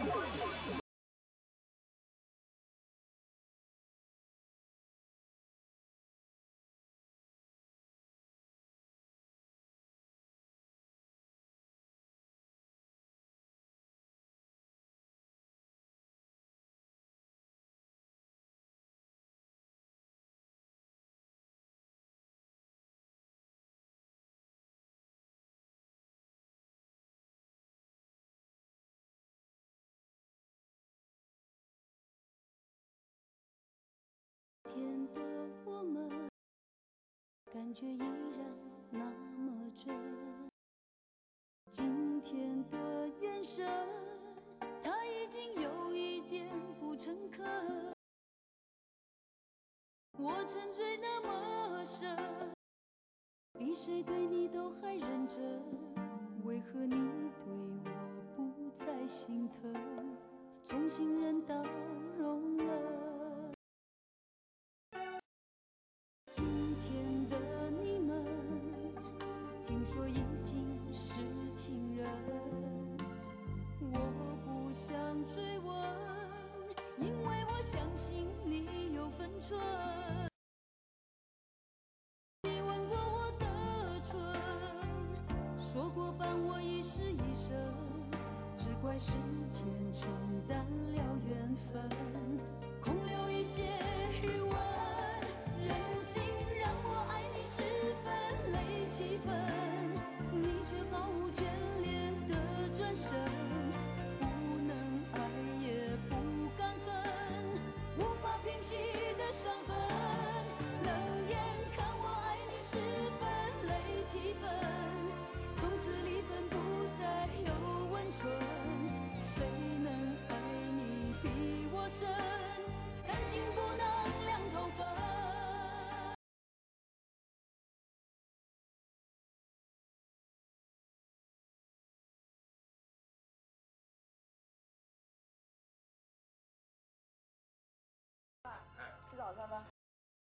天的我们，感觉依然那么真。今天的眼神，它已经有一点不诚恳。我沉醉那么深，比谁对你都还认真。为何你对我不再心疼？从信任到容忍。今天的你们，听说已经是情人，我不想追问，因为我相信你有分寸。你吻过我的唇，说过伴我一世一生，只怪时间冲淡了缘分，空留一些余温。任性让我爱你10分累7分，你却毫无眷恋的转身，不能爱也不敢恨，无法平息的伤痕。冷眼看我爱你10分累7分，从此离分不再有温存，谁能爱你比我深？感情不能两头分。 吃早餐吧。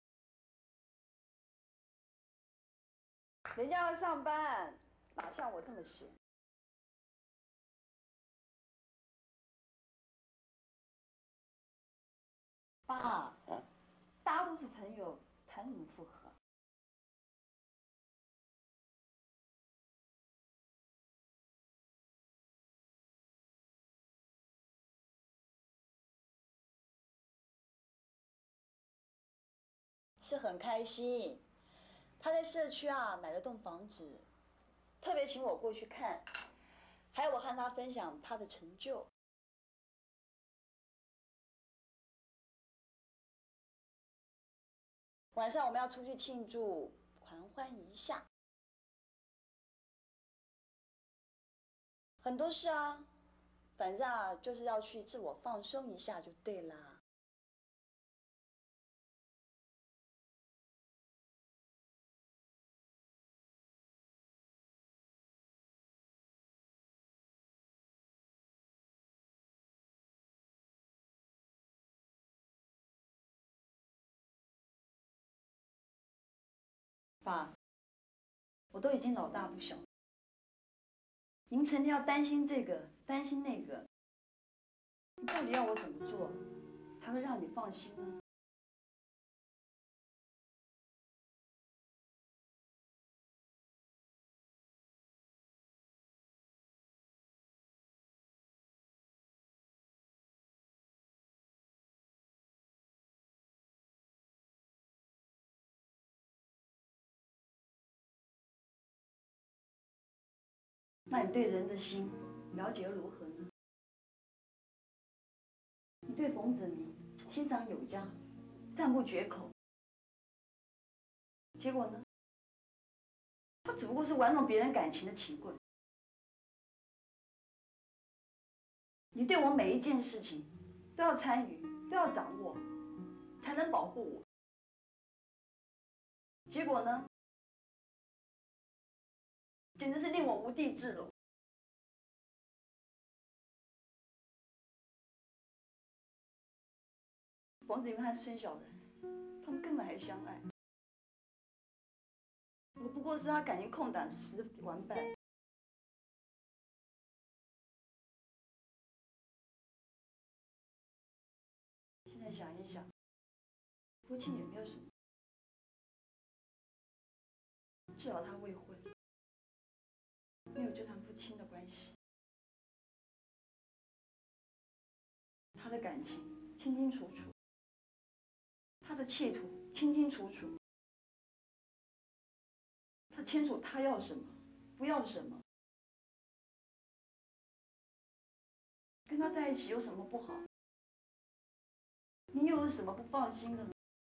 人家要上班，哪像我这么闲？爸，大家都是朋友，谈什么复合？是很开心。他在社区啊买了栋房子，特别请我过去看，还有我和他分享他的成就。晚上我们要出去庆祝，狂欢一下。很多事啊，反正啊就是要去自我放松一下就对啦。爸，我都已经老大不小，您成天要担心这个，担心那个，你到底要我怎么做，才会让你放心呢？那你对人的心了解如何呢？你对冯子明欣赏有加，赞不绝口，结果呢？他只不过是玩弄别人感情的情棍。你对我每一件事情都要参与，都要掌握，才能保护我。结果呢？简直是令我无地自容。冯子云和孙小人，他们根本还相爱。我不过是他感情空档时的玩伴。 面想一想，父亲也没有什么，至少他未婚，没有纠缠不清的关系。他的感情清清楚楚，他的企图清清楚楚，他清楚他要什么，不要什么。跟他在一起有什么不好？你又有什么不放心的呢？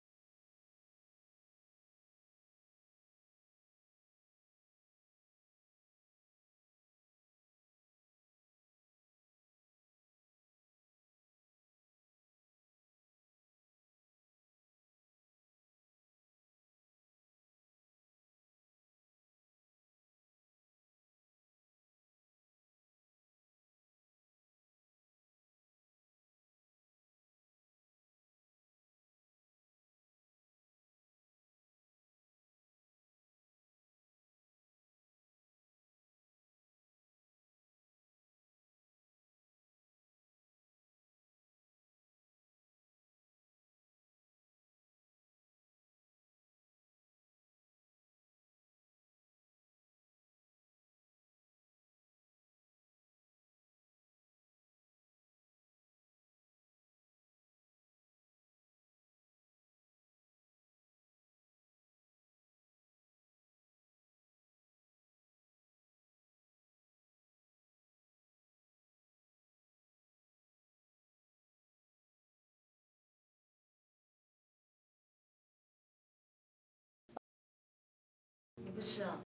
你不吃啊？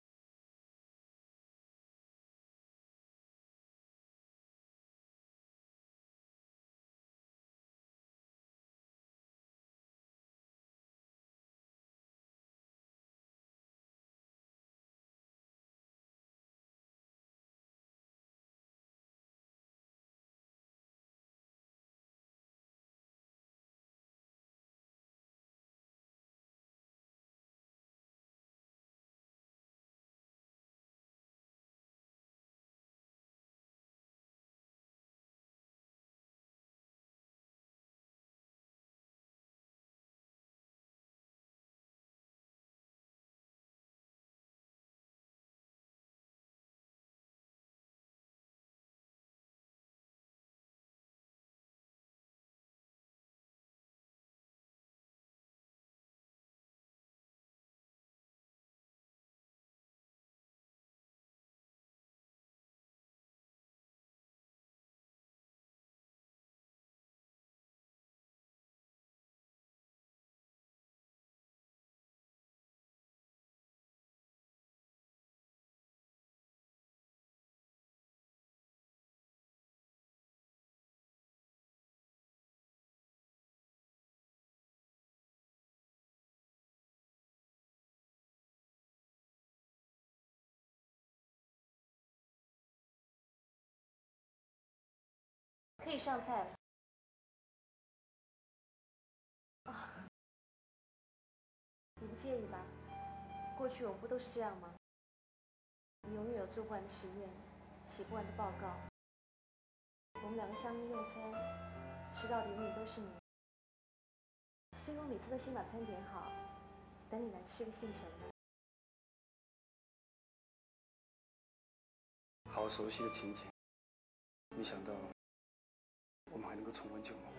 可以上菜了。啊，你不介意吧？过去我们不都是这样吗？你永远有做不完的实验，写不完的报告。我们两个相依用餐，吃到的永远都是你。所以我每次都先把餐点好，等你来吃个现成的。 好熟悉的情景，没想到我们还能够重温旧梦。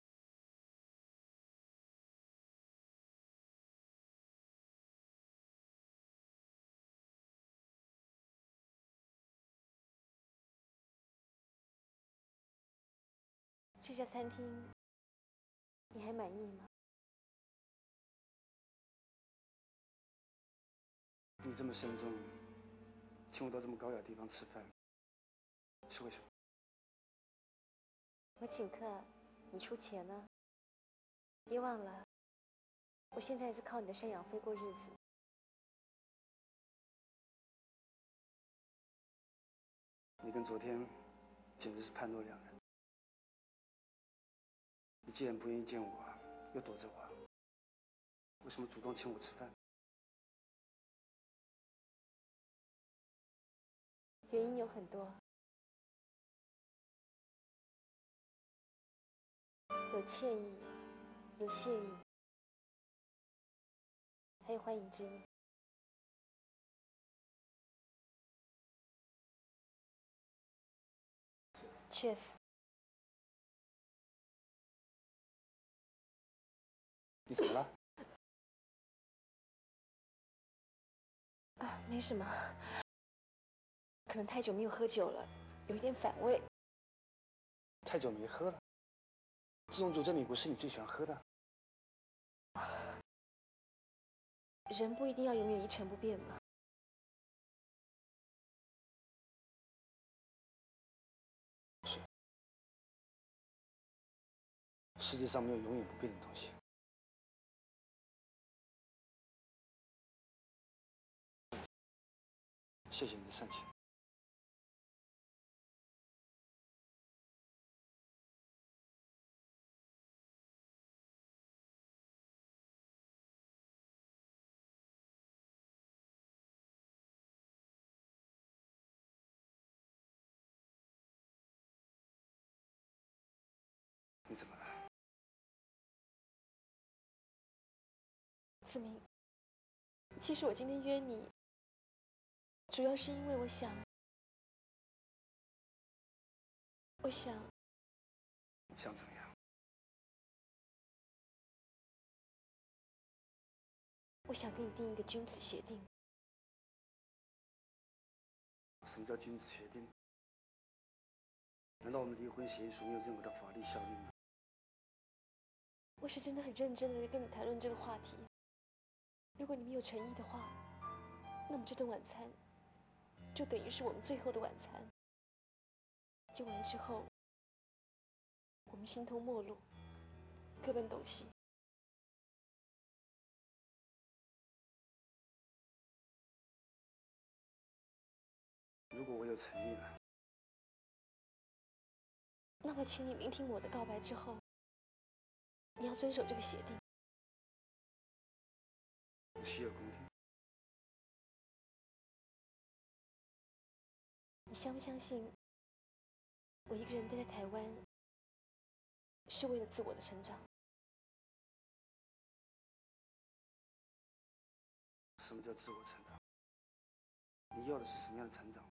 这家餐厅你还满意吗？ 你这么慎重，请我到这么高雅的地方吃饭，是为什么？ 我请客，你出钱呢？别忘了，我现在也是靠你的赡养费过日子。 你跟昨天简直是判若两人。你既然不愿意见我，又躲着我，为什么主动请我吃饭？ 原因有很多，有歉意， 有谢意，还有欢迎之意。Cheers。 你怎么了？ 啊，没什么，可能太久没有喝酒了，有一点反胃。 太久没喝了。这种酒在美国是你最喜欢喝的。 人不一定要永远一成不变嘛。 是。世界上没有永远不变的东西。谢谢你的盛情。你怎么了？ 子明，其实我今天约你，主要是因为我想， 想怎么样？ 我想跟你订一个君子协定。 什么叫君子协定？难道我们离婚协议书没有任何的法律效力吗？ 我是真的很认真的在跟你谈论这个话题。如果你没有诚意的话，那么这顿晚餐就等于是我们最后的晚餐。酒完之后，我们形同陌路，各奔东西。 如果我有诚意了， 那么请你聆听我的告白之后，你要遵守这个协定。 我洗耳恭听。 你相不相信，我一个人待在台湾，是为了自我的成长？ 什么叫自我成长？你要的是什么样的成长？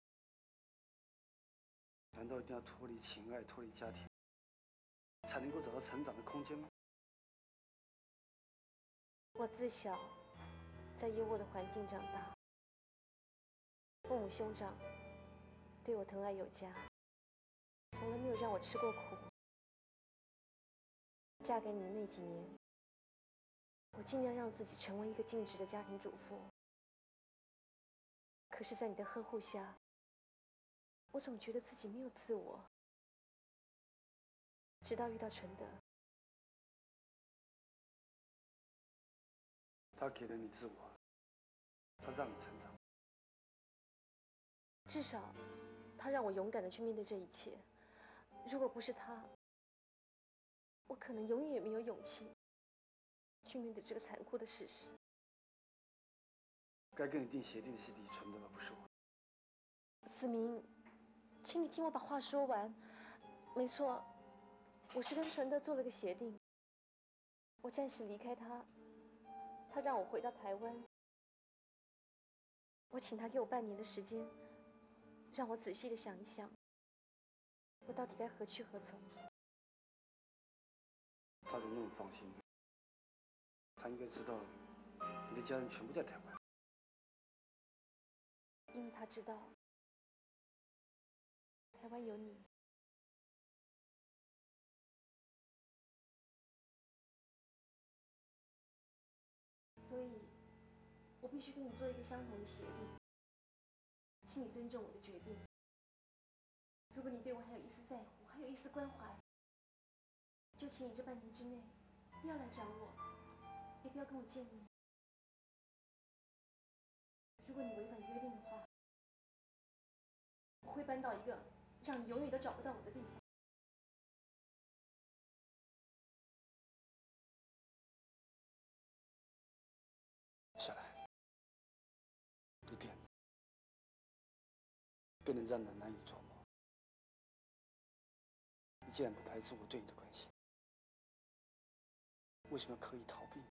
难道一定要脱离情爱、脱离家庭，才能够找到成长的空间吗？ 我自小在优渥的环境长大，父母兄长对我疼爱有加，从来没有让我吃过苦。嫁给你的那几年，我尽量让自己成为一个尽职的家庭主妇。可是，在你的呵护下，我总觉得自己没有自我。直到遇到纯德， 他给了你自我，他让你成长。 至少，他让我勇敢地去面对这一切。如果不是他，我可能永远也没有勇气去面对这个残酷的事实。 该跟你订协定的是李纯的，而不是我。 子明，请你听我把话说完。没错，我是跟纯德做了个协定，我暂时离开他，他让我回到台湾，我请他给我半年的时间，让我仔细的想一想，我到底该何去何从。 他怎么那么放心？他应该知道你的家人全部在台湾。 因为他知道台湾有你。所以，我必须跟你做一个相同的协定，请你尊重我的决定。如果你对我还有一丝在乎，还有一丝关怀，就请你这半年之内不要来找我，也不要跟我见面。如果你违反约定的话，我会搬到一个让你永远都找不到我的地方。 下来，你变得让人难以琢磨。你竟然不排斥我对你的关心， 为什么要刻意逃避？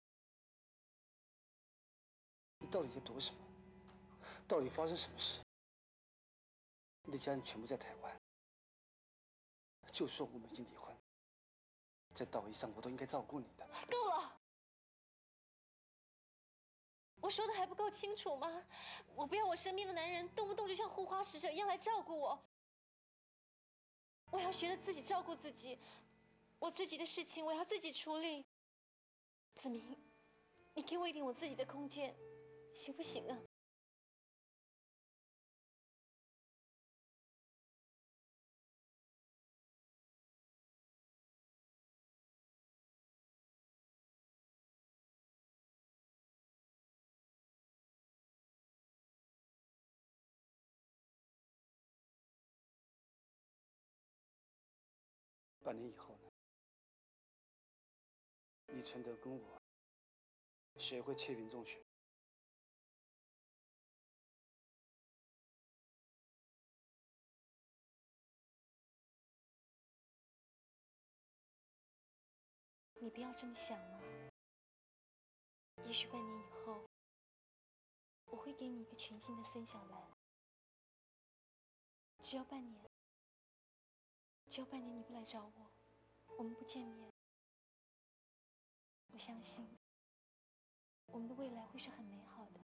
你到底在躲什么？到底发生什么事？你的家人全部在台湾，就算我们已经离婚，在道义上我都应该照顾你的。 够了！我说的还不够清楚吗？我不要我身边的男人动不动就像护花使者一样来照顾我。我要学着自己照顾自己，我自己的事情我要自己处理。子明，你给我一点我自己的空间，行不行啊？ 半年以后呢？李存德跟我谁会窃屏中选？ 你不要这么想嘛。也许半年以后，我会给你一个全新的孙小兰。只要半年，你不来找我，我们不见面，我相信我们的未来会是很美好的。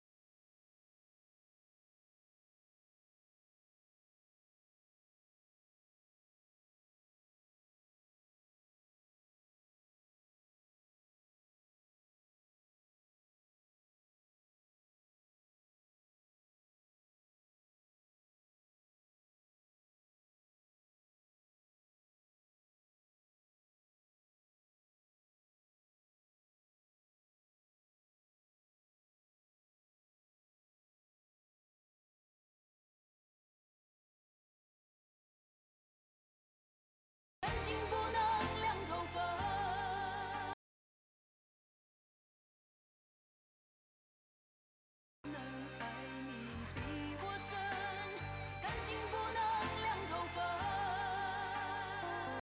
感情不能两头分，能爱你比我深，感情不能两头分。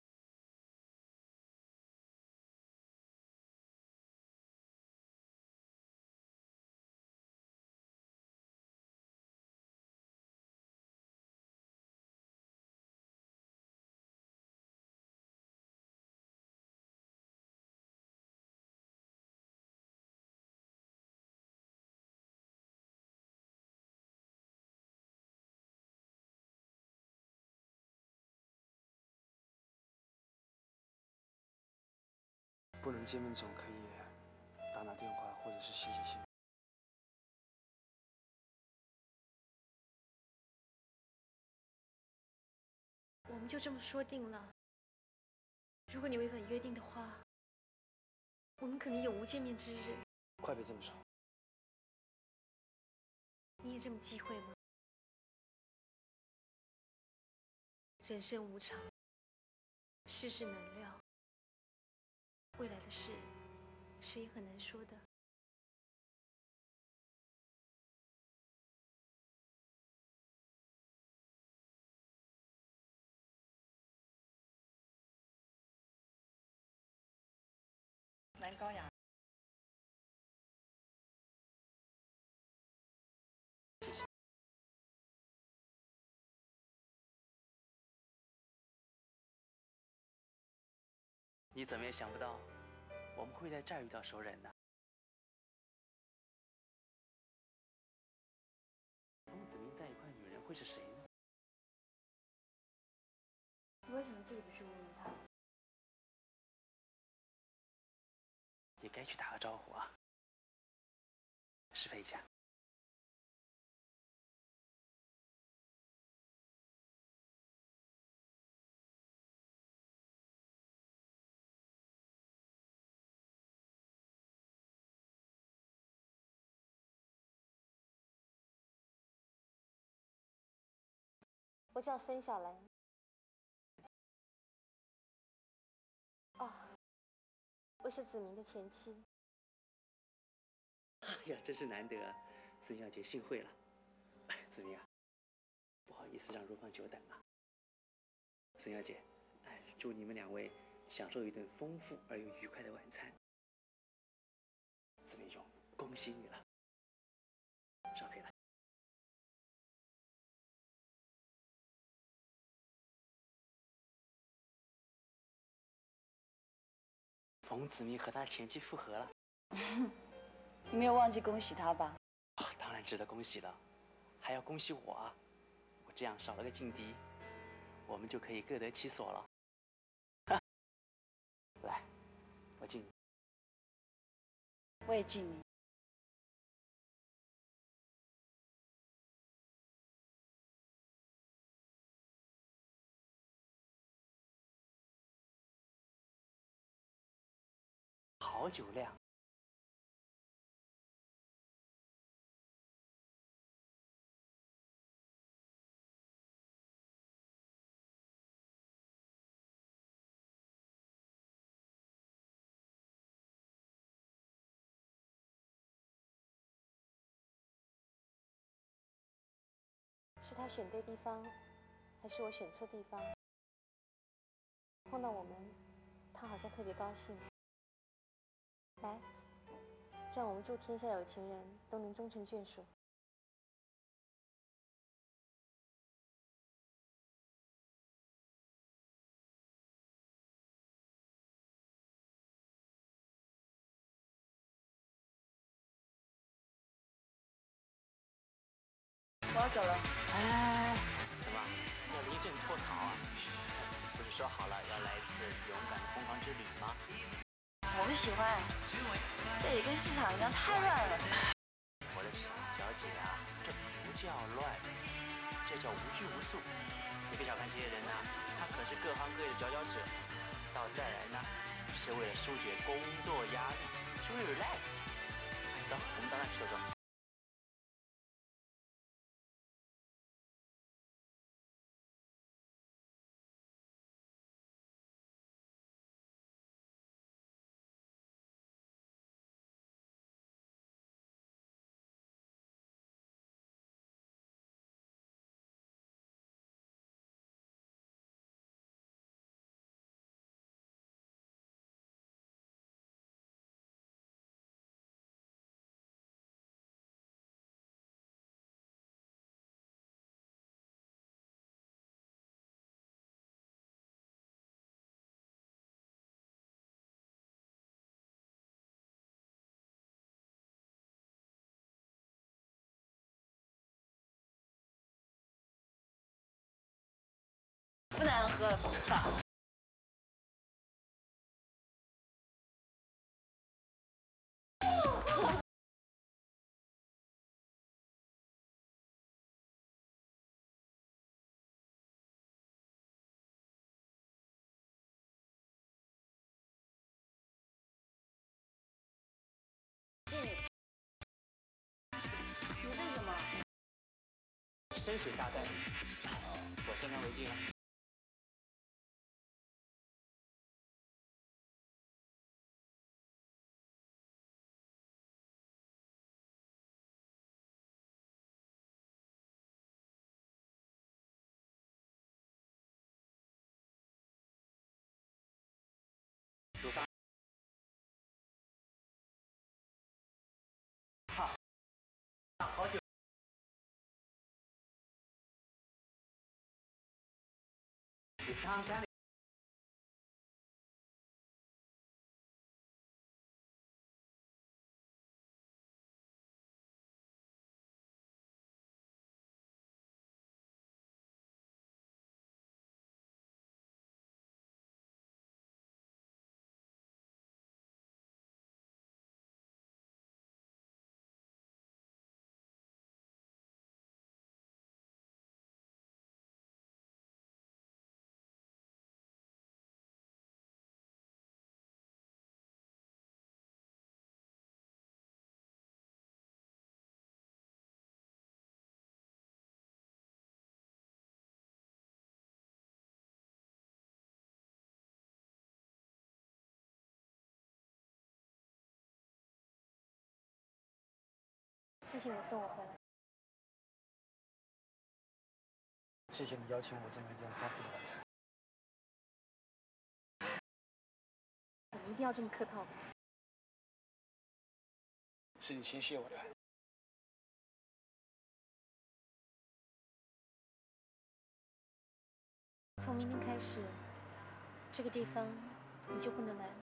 不能见面总可以打电话或者是写信。 我们就这么说定了。如果你违反约定的话，我们可能永无见面之日。 快别这么说。 你也这么忌讳吗？人生无常，世事难料，未来的事，谁也很难说的。 男高雅。 你怎么也想不到，我们会在这儿遇到熟人呢。跟子明在一块的女人会是谁呢？ 你为什么自己不去问问他？ 也该去打个招呼啊。适配一下。 我叫孙小兰。哦，我是子明的前妻。 哎呀，真是难得啊，孙小姐幸会了。哎，子明啊，不好意思让若芳久等了。孙小姐，哎，祝你们两位享受一顿丰富而又愉快的晚餐。 子明兄，恭喜你了。少赔了。冯子明和他前妻复合了。 你没有忘记恭喜他吧？ 哦，当然值得恭喜了，还要恭喜我啊！我这样少了个劲敌，我们就可以各得其所了。来，我敬你。 我也敬你。 好酒量。 是他选对地方，还是我选错地方？碰到我们，他好像特别高兴。来，让我们祝天下有情人都能终成眷属。 我要走了。 哎，怎么要临阵脱逃啊？不是说好了要来一次勇敢的疯狂之旅吗？ 我不喜欢，这里跟市场一样太乱了。 我的沈小姐啊，这不叫乱，这叫无拘无束。你别小看这些人呐，他可是各行各业的佼佼者。到这儿来呢，是为了疏解工作压力，是为了 relax。走，我们到那去走走。 不难喝。你为什么？ 深水炸弹，我先干为敬了。主上，好，好久。你汤家里。 谢谢你送我回来。 谢谢你邀请我这么一顿丰富的晚餐。 你一定要这么客套吗？ 是你先谢我的。 从明天开始，这个地方你就不能来了。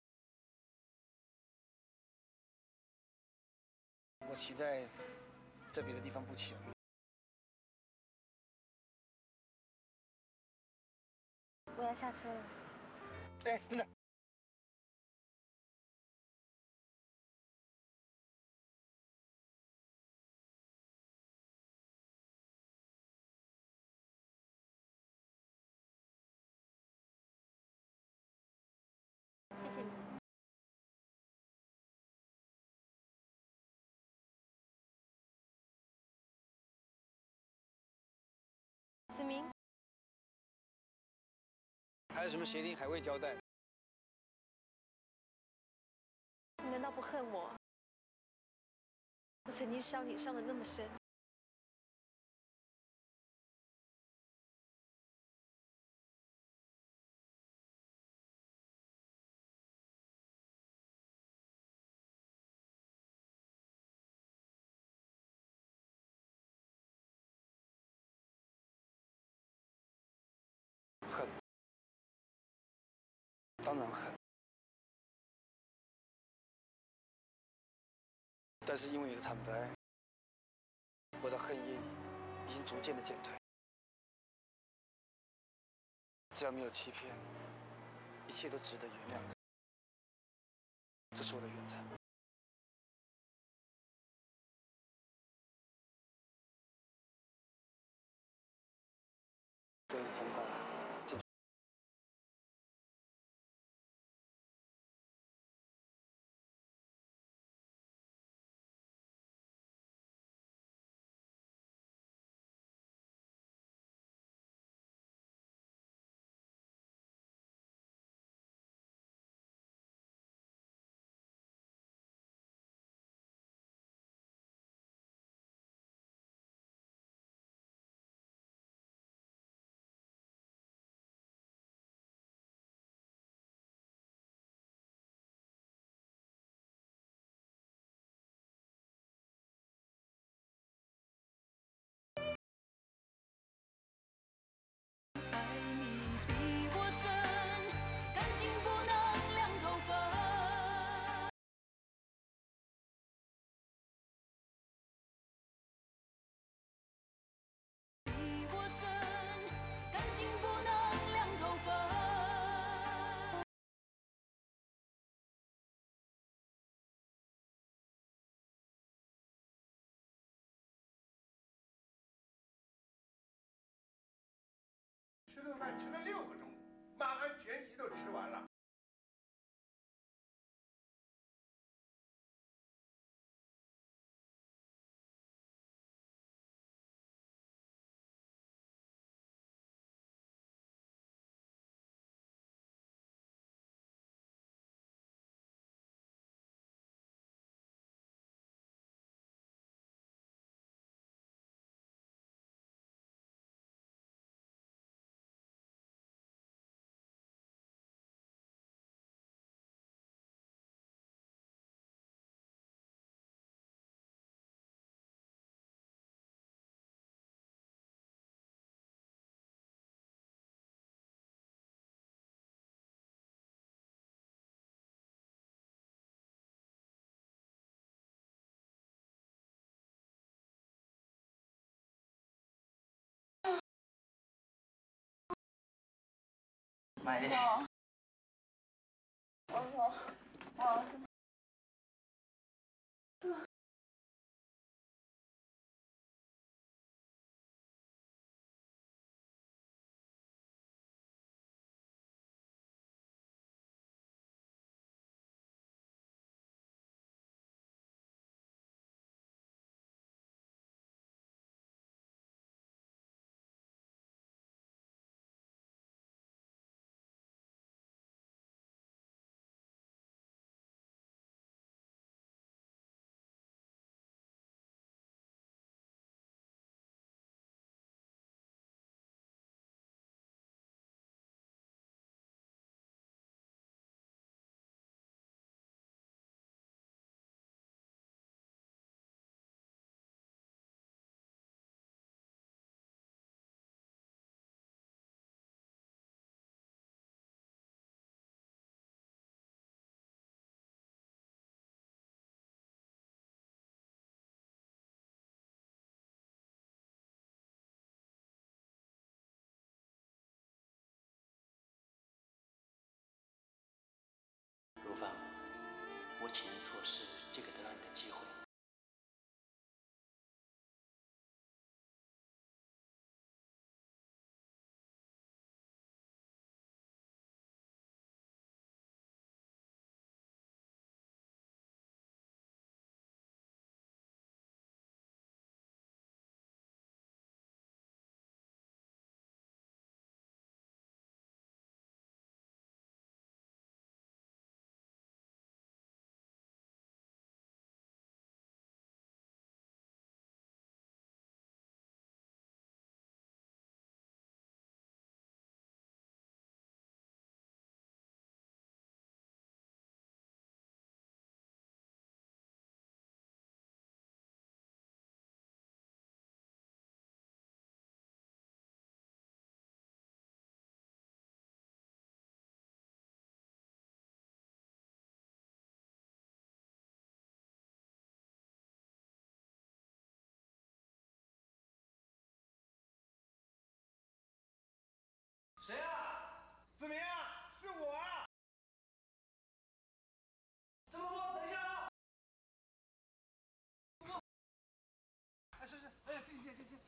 我期待在别的地方不期而遇。 我要下车了。 哎，等等。 谢谢你。子明， 还有什么协定还未交代？ 你难道不恨我？我曾经伤你伤得那么深。 恨，当然恨。但是因为你的坦白，我的恨意已经逐渐的减退。只要没有欺骗，一切都值得原谅的。这是我的原则。对风大，进去。 吃顿饭吃了6个钟，马鞍全席都吃完了。 买的。 我岂能错失这个得到你的机会？ 谁啊？子明啊，是我啊！怎么不？等一下啊！哎，是，哎，进。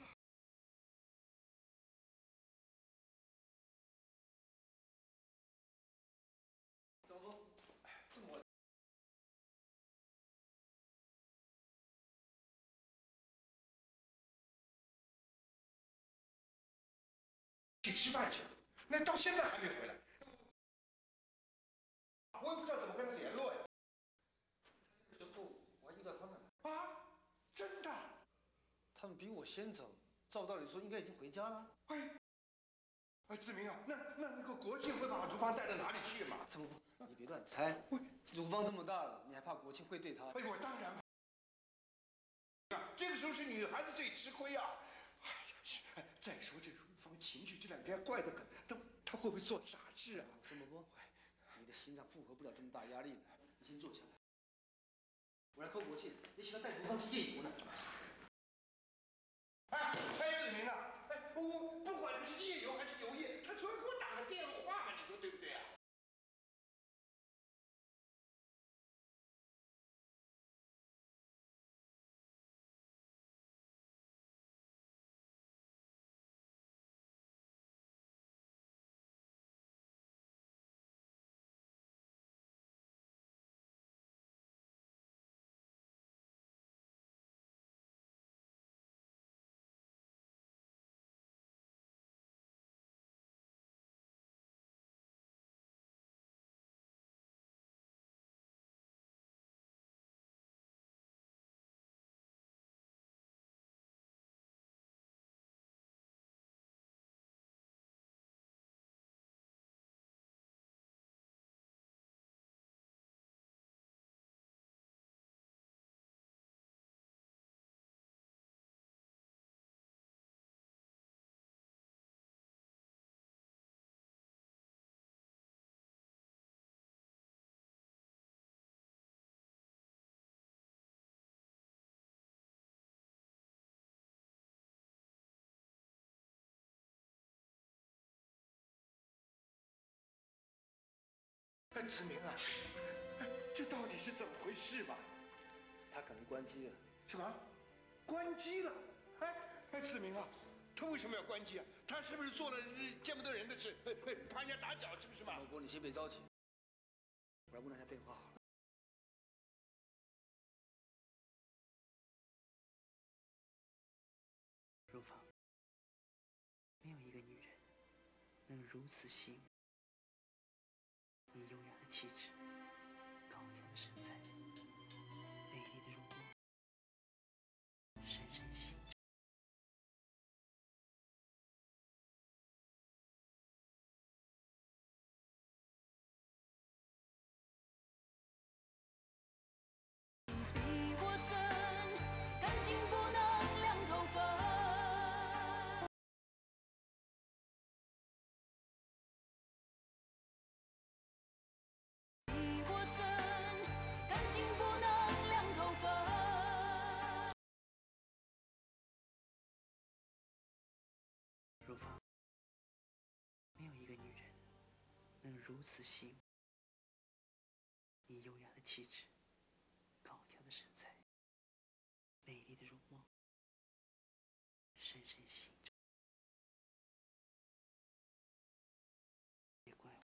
张峰，这么晚， 去吃饭去了，那到现在还没回来，我也不知道怎么跟他联络呀。 之后我还遇到他们了， 啊，真的？ 他们比我先走，照道理说应该已经回家了。 哎，志明啊，那个国庆会把如芳带到哪里去嘛？ 怎么不？你别乱猜。乳房这么大了，你还怕国庆会对她？ 哎，我当然这个时候是女孩子最吃亏啊！哎呀，再说这如芳情绪这两天怪得很，她会不会做傻事啊？ 什么不？你的心脏负荷不了这么大压力了。你先坐下来，我来扣国庆，你请他带乳房去夜游呢。 哎，志明啊，哎，我不管是夜游还是游夜，他总要给我打个电话嘛，你说对不对啊？哎，志明啊，这到底是怎么回事吧？ 他可能关机了。 什么？关机了？哎，志明啊，他为什么要关机啊？他是不是做了见不得人的事？怕人家打搅是不是嘛？ 老伯，你先别着急，我来问他下电话好了。 如芳，没有一个女人能如此吸引你优雅的气质、高挑的身材、美丽的容光，深深吸引着。 比我深，感情不能两头分。比我深，感情不能两头分。 如芳，没有一个女人能如此吸引你优雅的气质、 身材，美丽的容貌，深深吸引着。别怪我。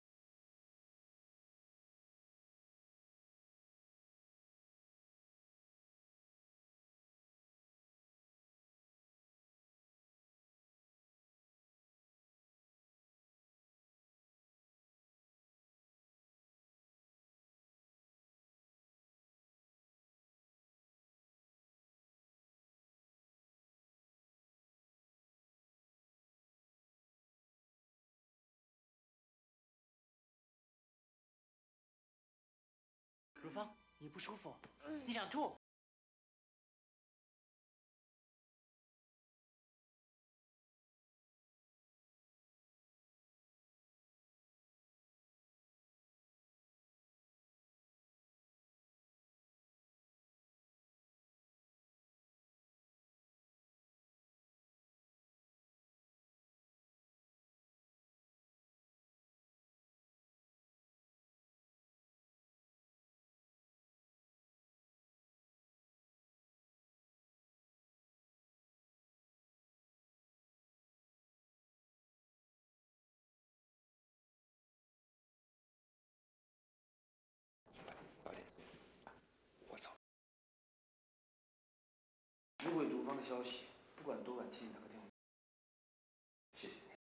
如芳，你不舒服？你想吐？ 老李，我走了。如果有卢芳的消息，不管多晚，请你打个电话。谢谢你。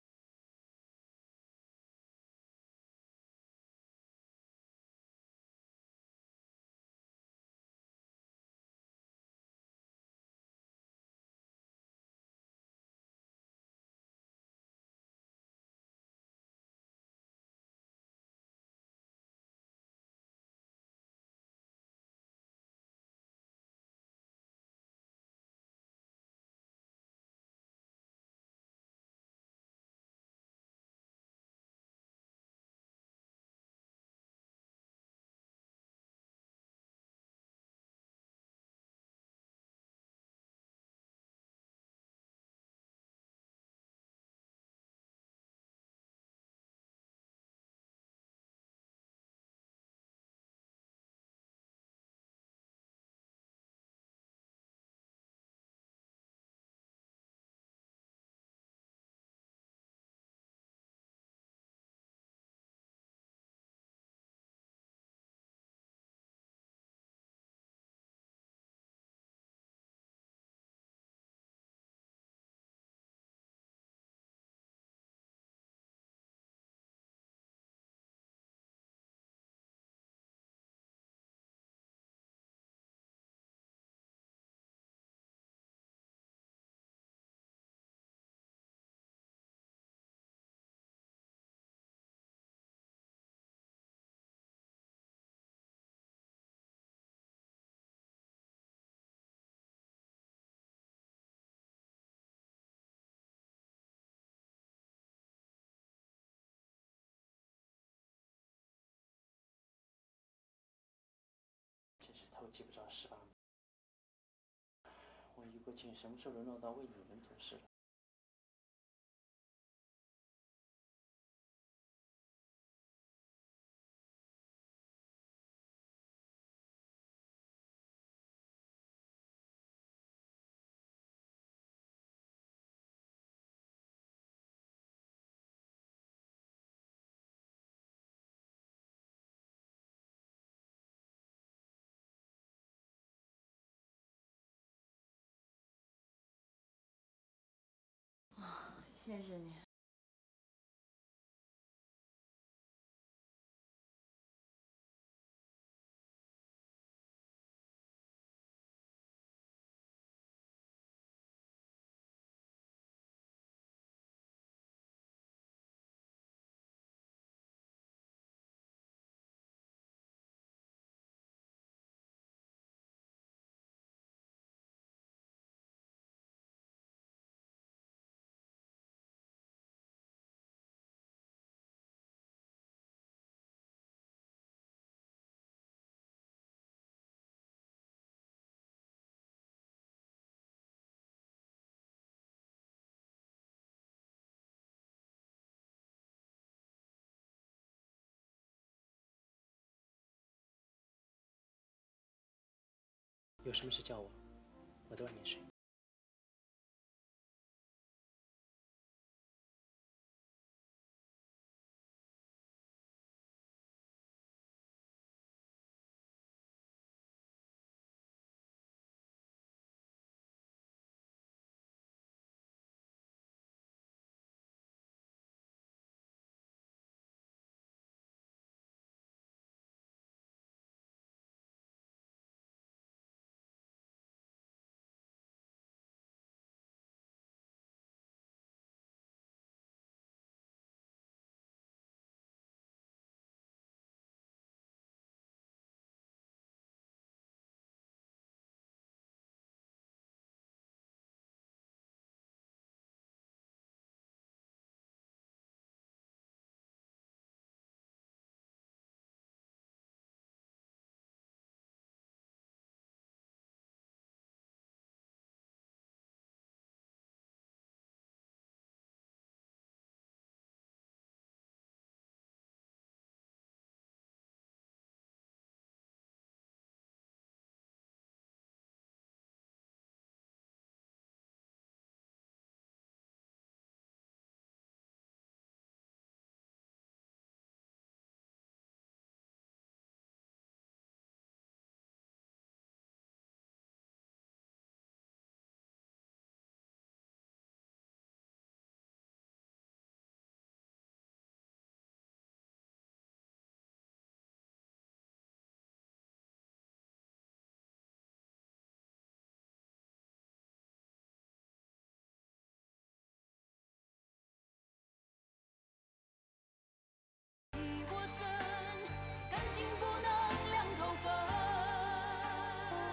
真是偷鸡不着蚀把米。我余国庆什么时候沦落到为你们做事了？ 谢谢你。 有什么事叫我，我在外面睡。 我深，感情不能两头分。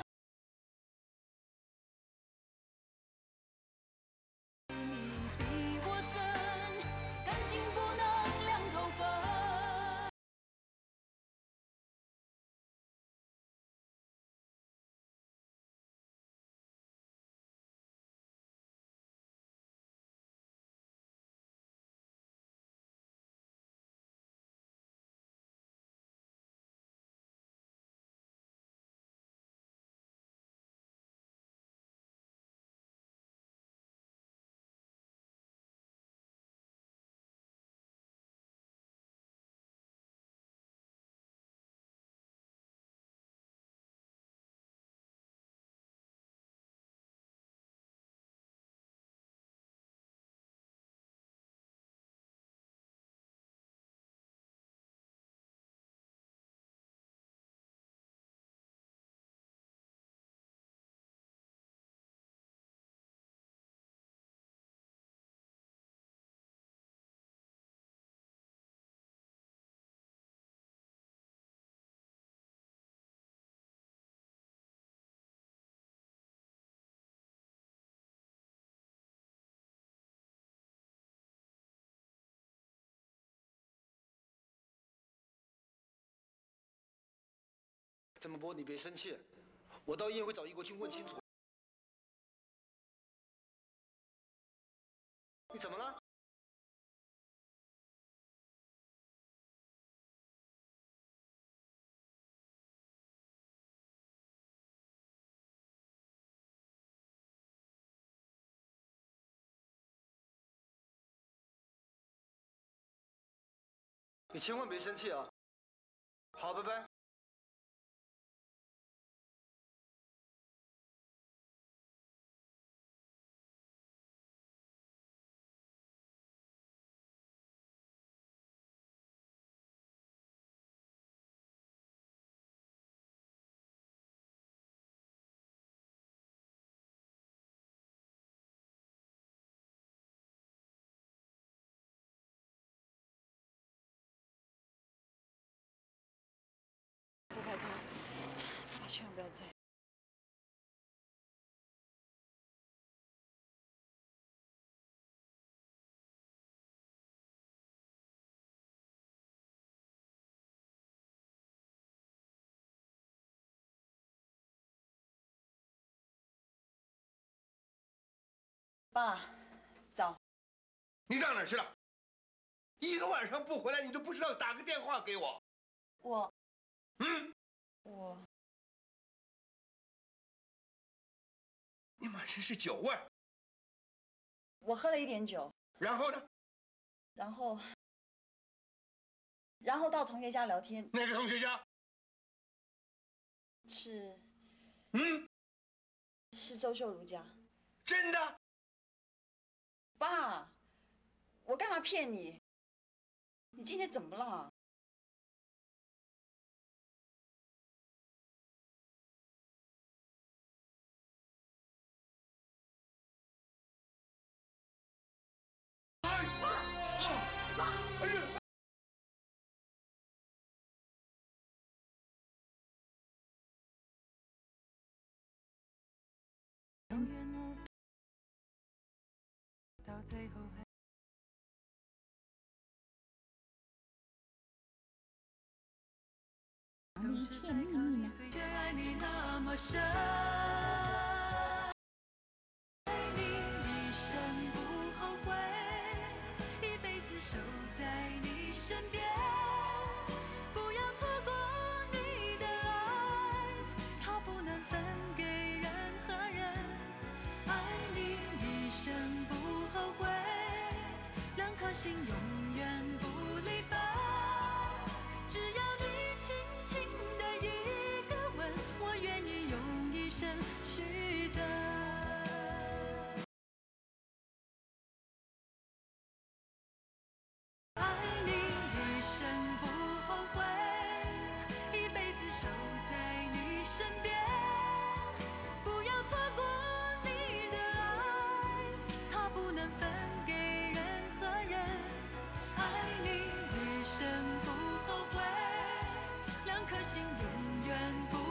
你比我深，感情不能两头分。 郑孟波，你别生气，我到医院会找易国军问清楚。你怎么了？你千万别生气啊！好，拜拜。 我拜托，爸千万不要再。爸，早。 你到哪儿去了？一个晚上不回来，你都不知道打个电话给我。 我， 嗯， 我。 你满身是酒味儿。 我喝了一点酒， 然后呢？ 然后到同学家聊天。 哪个同学家？ 是嗯， 是周秀如家。 真的？ 爸，我干嘛骗你？你今天怎么了？ 遥远我到最后还一切秘密呢？ 却爱你那么深，爱你一生不后悔，一辈子守在你身边，不要错过你的爱，它不能分给任何人，爱你一生不后悔，两颗心永远不离分，只要你轻轻的一个吻，我愿意用一生去等。爱你一生不后悔，一辈子守在你身边，不要错过你的爱，它不能分给任何人。爱你一生不后悔，两颗心永远不